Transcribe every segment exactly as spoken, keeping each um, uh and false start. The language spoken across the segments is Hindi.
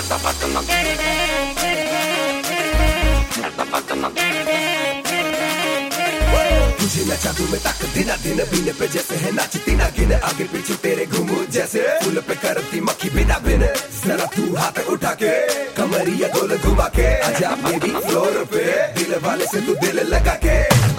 तुझे मैं जादू में तक दिन दिन बीने पे जैसे है नाचती ना गिन आगे पीछे तेरे घूमू जैसे फूल पे करती मक्खी बिना बिन जरा तू हाथ उठा के कमरिया गोल घुमा के आजा बेबी फ्लोर पे दिल वाले से तू दिल लगा के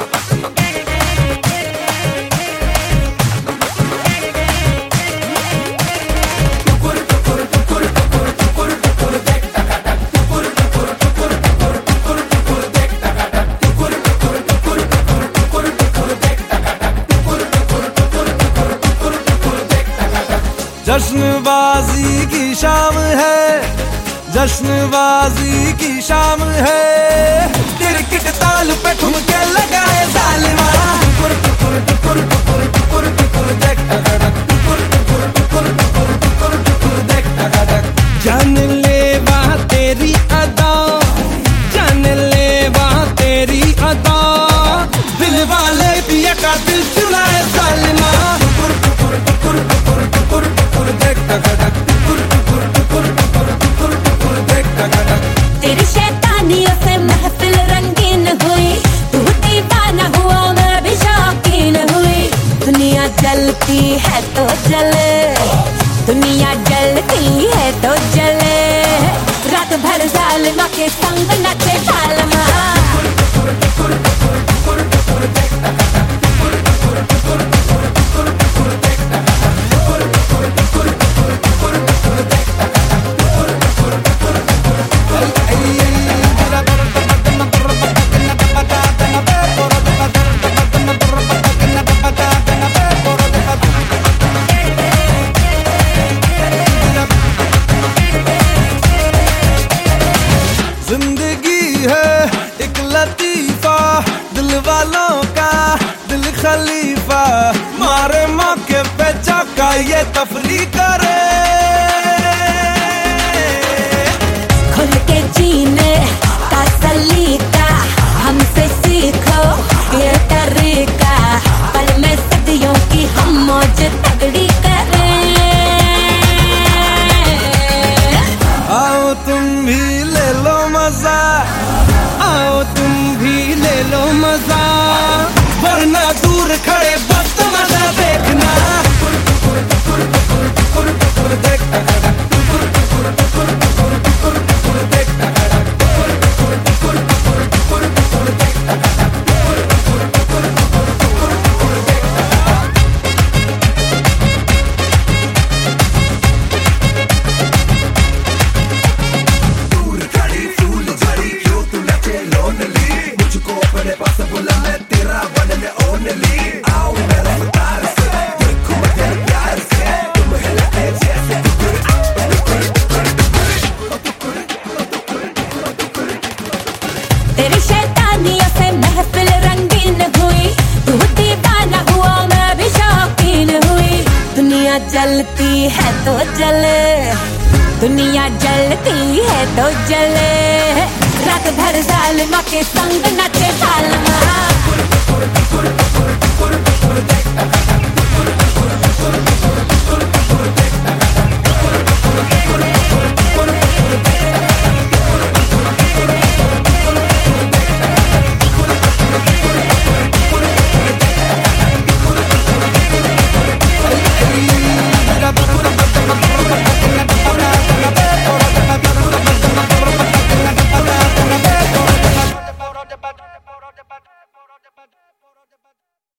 जश्नबाजी की शाम है, जश्नबाजी की शाम है, क्रिकेट ताल पे ठुमके लगाए जालिमा। टुकुर टुकुर टुकुर टुकुर टुकुर टुकुर देख टक टुकुर टुकुर टुकुर टुकुर टुकुर टुकुर देख टक। जान ले वहाँ तेरी अदा, जान ले वहाँ तेरी अदा, दिल वाले पिया का दिल चुराए जालिमा। टुकुर टुकुर टुकुर टुकुर टुकुर टुकुर देख टक टुकुर टुकुर टुकुर टुकुर टुकुर टुकुर देख टक। तेरी शैतानियों से महफिल रंगीन हुई, तू दीवाना हुआ मैं भी शौकीन हुई। दुनिया जलती है तो जले, दुनिया जलती है तो जले, रात भर जालिमा के संग नचे जालिमा। जिंदगी है एक लतीफा, दिल वालों का दिल खलीफा, मारे मौके पे चौका ये तफरी करे। खुल के जीने का सलीका हमसे सीखो ये तरीका, पल में सदियों की हम मौज तगड़ी करें। आओ तुम भी ले लो मजा, आओ तुम भी ले लो मजा, वरना दूर खड़े वक्त मजा देखना। टुकुर टुकुर टुकुर टुकुर टुकुर देख टक टुकुर टुकुर टुकुर टुकुर टुकुर टुकुर देख टक टुकुर टुकुर टुकुर टुकुर टुकुर टुकुर देख टक टुकुर टुकुर टुकुर टुकुर टुकुर टुकुर देख दूर खड़ी फूल झड़ी क्यों तू नचे लोनली, मुझको अपने पास बुला मैं तेरा बनने ओनली। आओ मेरे रफ्तार से देखो मेरे प्यार से, तुम हिलाए जैसे टुकुर टुकुर टुकुर टुकुर टुकुर टुकुर। तेरी शैतानियों से महफिल रंगीन हुई, तू दीवाना हुआ मैं भी शौकीन हुई। दुनिया जलती है तो जले, दुनिया जलती है तो जले, रात भर जालिमा के संग नचे जालिमा। टुकुर टुकुर टुकुर टुकुर टुकुर देख टक।